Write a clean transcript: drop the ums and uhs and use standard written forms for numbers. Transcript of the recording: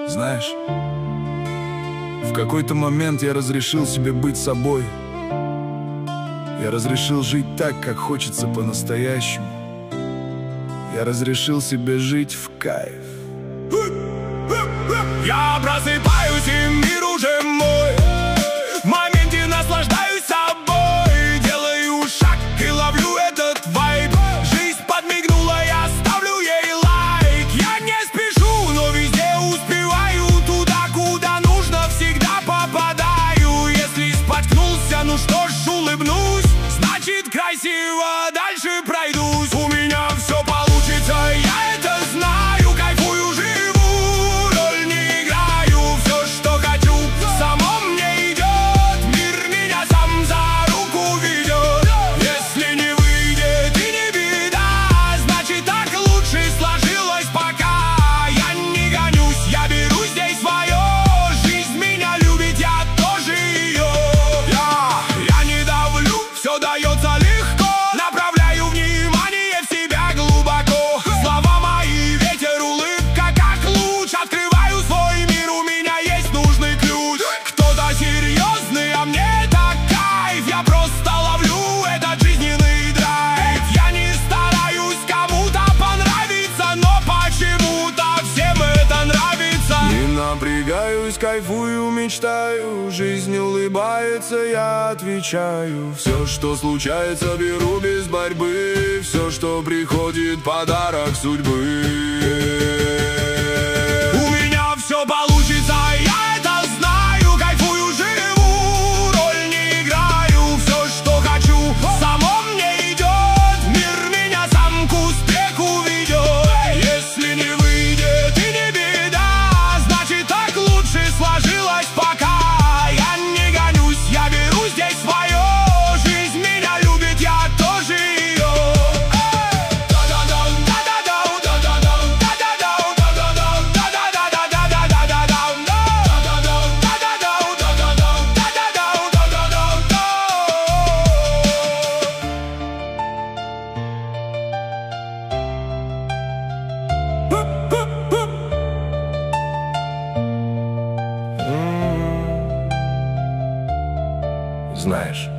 Знаешь, в какой-то момент я разрешил себе быть собой. Я разрешил жить так, как хочется по-настоящему. Я разрешил себе жить в кайф. Я просыпаюсь, и мир уже мой. В моменте наслаждаюсь собой. Делаю шаг и ловлю этот вайб. Жизнь подмигнула, я ставлю ей лайк. Я не спешу, но везде успеваю. Туда, куда нужно, всегда попадаю. Если споткнулся, ну что ж, улыбнусь. Значит, красиво дальше пройдусь. У меня все получится, я это знаю. Кайфую, живу, роль не играю. Все, что хочу, само мне идет. Мир меня сам за руку ведет. Если не выйдет и не беда, значит, так лучше сложилось пока. Я не гонюсь, я беру здесь свое. Жизнь меня любит, я тоже ее. Я не давлю, все дается легко. Направляю внимание в себя глубоко. Слова мои, ветер, улыбка, как луч. Открываю свой мир, у меня есть нужный ключ. Кто-то серьезный, а мне это кайф. Я просто ловлю этот жизненный драйв. Я не стараюсь кому-то понравиться, но почему-то всем это нравится. Не напрягаюсь, кайфую, мечтаю. Жизнь улыбается, я отвечаю. Все, что случается, беру без борьбы. Все, что приходит, подарок судьбы. У меня все получится, я это знаю. Кайфую, живу, роль не играю. Все, что хочу, само мне идет. Мир меня сам к успеху ведет. Если не выйдет и не беда, значит, так лучше сложилось пока. Я не гонюсь, я беру здесь свое. Жизнь меня любит, я тоже ее. Знаешь,